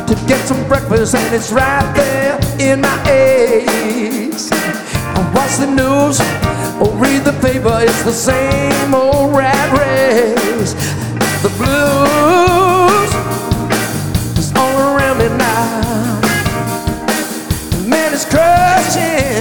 to get some breakfast, and it's right there in my eggs. I watch the news or read the paper, it's the same old rat race. The blues is all around me now. Man, it's crushing